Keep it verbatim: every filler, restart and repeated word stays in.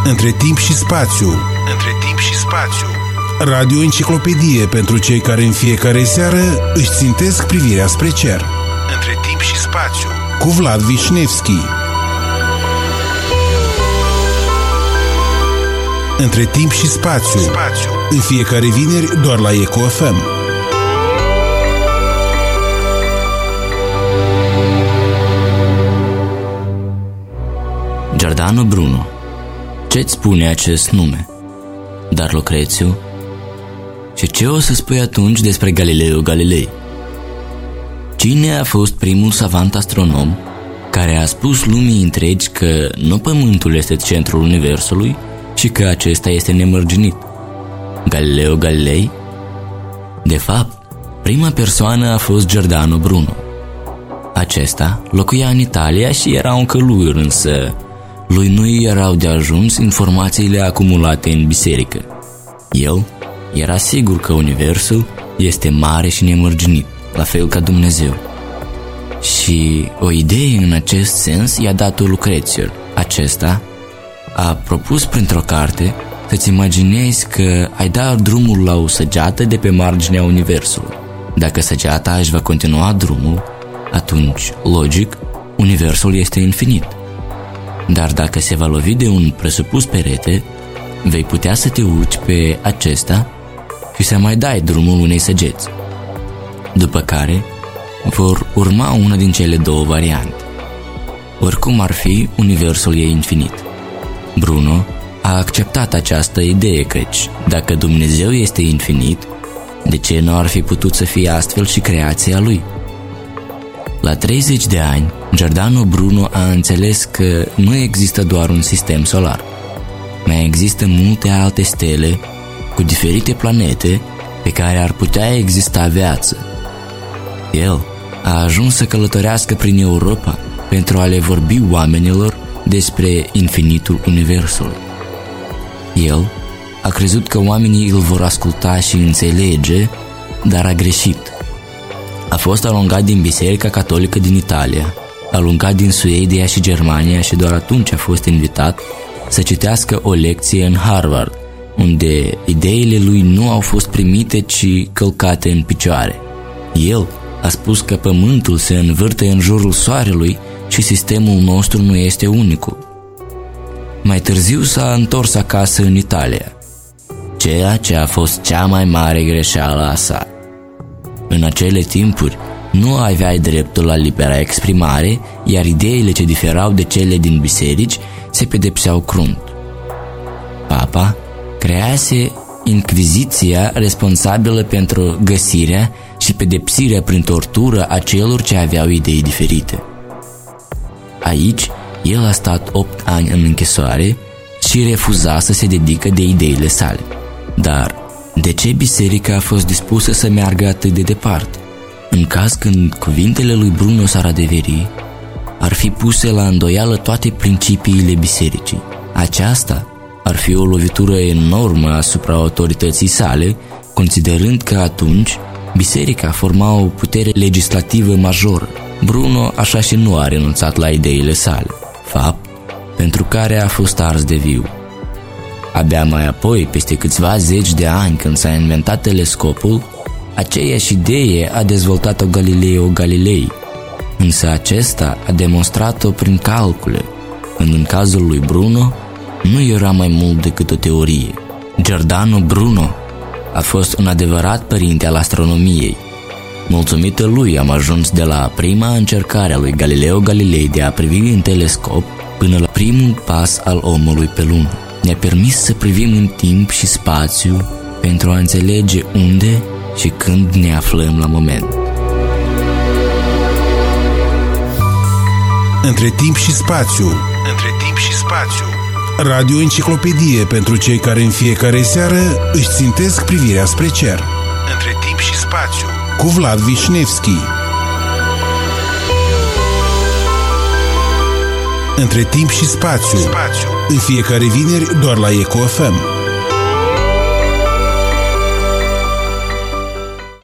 Între timp și spațiu. Între timp și spațiu. Radio Enciclopedie pentru cei care în fiecare seară își țintesc privirea spre cer. Între timp și spațiu. Cu Vlad Vișnevski. Între timp și spațiu. spațiu. În fiecare vineri doar la Eco F M. Giordano Bruno. Ce-ți spune acest nume? Dar Lucrețiu? Și ce o să spui atunci despre Galileo Galilei? Cine a fost primul savant astronom care a spus lumii întregi că nu Pământul este centrul Universului și că acesta este nemărginit? Galileo Galilei? De fapt, prima persoană a fost Giordano Bruno. Acesta locuia în Italia și era un călugăr, însă lui nu i erau de ajuns informațiile acumulate în biserică. El era sigur că Universul este mare și nemărginit, la fel ca Dumnezeu. Și o idee în acest sens i-a dat-o Lucrețiu. Acesta a propus printr-o carte să-ți imaginezi că ai da drumul la o săgeată de pe marginea Universului. Dacă săgeata își va continua drumul, atunci, logic, Universul este infinit. Dar dacă se va lovi de un presupus perete, vei putea să te uiți pe acesta și să mai dai drumul unei săgeți. După care vor urma una din cele două variante. Oricum ar fi, Universul e infinit. Bruno a acceptat această idee căci, dacă Dumnezeu este infinit, de ce nu ar fi putut să fie astfel și creația lui? La treizeci de ani, Giordano Bruno a înțeles că nu există doar un sistem solar. Mai există multe alte stele cu diferite planete pe care ar putea exista viață. El a ajuns să călătorească prin Europa pentru a le vorbi oamenilor despre infinitul Universului. El a crezut că oamenii îl vor asculta și înțelege, dar a greșit. A fost alungat din Biserica Catolică din Italia, alungat din Suedia și Germania și doar atunci a fost invitat să citească o lecție în Harvard, unde ideile lui nu au fost primite, ci călcate în picioare. El a spus că Pământul se învârte în jurul Soarelui și sistemul nostru nu este unicul. Mai târziu s-a întors acasă în Italia, ceea ce a fost cea mai mare greșeală a sa. În acele timpuri nu aveai dreptul la libera exprimare, iar ideile ce diferau de cele din biserici se pedepseau crunt. Papa crease Inchiziția responsabilă pentru găsirea și pedepsirea prin tortură a celor ce aveau idei diferite. Aici, el a stat opt ani în închisoare și refuza să se dedică de ideile sale. Dar de ce biserica a fost dispusă să meargă atât de departe? În caz când cuvintele lui Bruno s-ar adeveri, ar fi puse la îndoială toate principiile bisericii. Aceasta ar fi o lovitură enormă asupra autorității sale, considerând că atunci biserica forma o putere legislativă majoră. Bruno așa și nu a renunțat la ideile sale, fapt pentru care a fost ars de viu. Abia mai apoi, peste câțiva zeci de ani, când s-a inventat telescopul, aceeași idee a dezvoltat-o Galileo Galilei, însă acesta a demonstrat-o prin calcule, când în cazul lui Bruno nu era mai mult decât o teorie. Giordano Bruno a fost un adevărat părinte al astronomiei. Mulțumită lui am ajuns de la prima încercare a lui Galileo Galilei de a privi în telescop până la primul pas al omului pe lună. Ne-a permis să privim în timp și spațiu pentru a înțelege unde și când ne aflăm la moment. Între timp și spațiu. Între timp și spațiu. Radio Enciclopedie pentru cei care în fiecare seară își țintesc privirea spre cer. Între timp și spațiu. Cu Vlad Vișnevski. Între timp și spațiu. spațiu. În fiecare vineri doar la Eco F M.